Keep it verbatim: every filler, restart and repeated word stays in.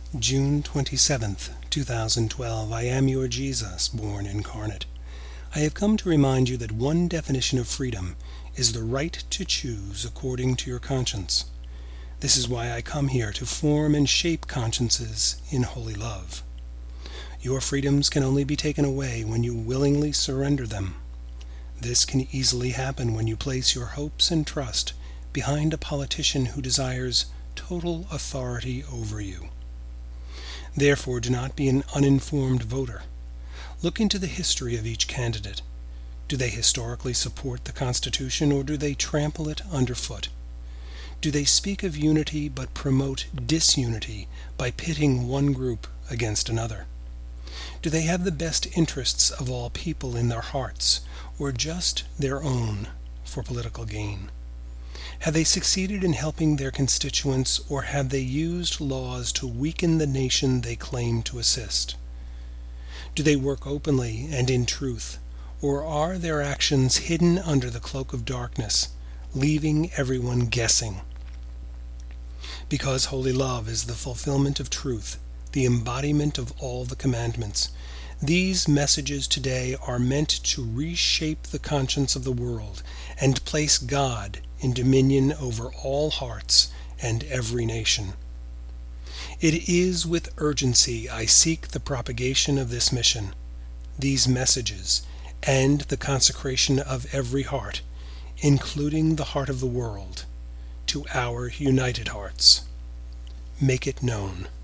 June twenty-seventh, two thousand twelve. I am your Jesus, born incarnate. I have come to remind you that one definition of freedom is the right to choose according to your conscience. This is why I come here to form and shape consciences in holy love. Your freedoms can only be taken away when you willingly surrender them. This can easily happen when you place your hopes and trust behind a politician who desires total authority over you. Therefore, do not be an uninformed voter. Look into the history of each candidate. Do they historically support the Constitution, or do they trample it underfoot? Do they speak of unity but promote disunity by pitting one group against another? Do they have the best interests of all people in their hearts, or just their own for political gain? Have they succeeded in helping their constituents, or have they used laws to weaken the nation they claim to assist? Do they work openly and in truth, or are their actions hidden under the cloak of darkness, leaving everyone guessing? Because holy love is the fulfillment of truth, the embodiment of all the commandments, these messages today are meant to reshape the conscience of the world and place God in dominion over all hearts and every nation. It is with urgency I seek the propagation of this mission, these messages, and the consecration of every heart, including the heart of the world, to our united hearts. Make it known.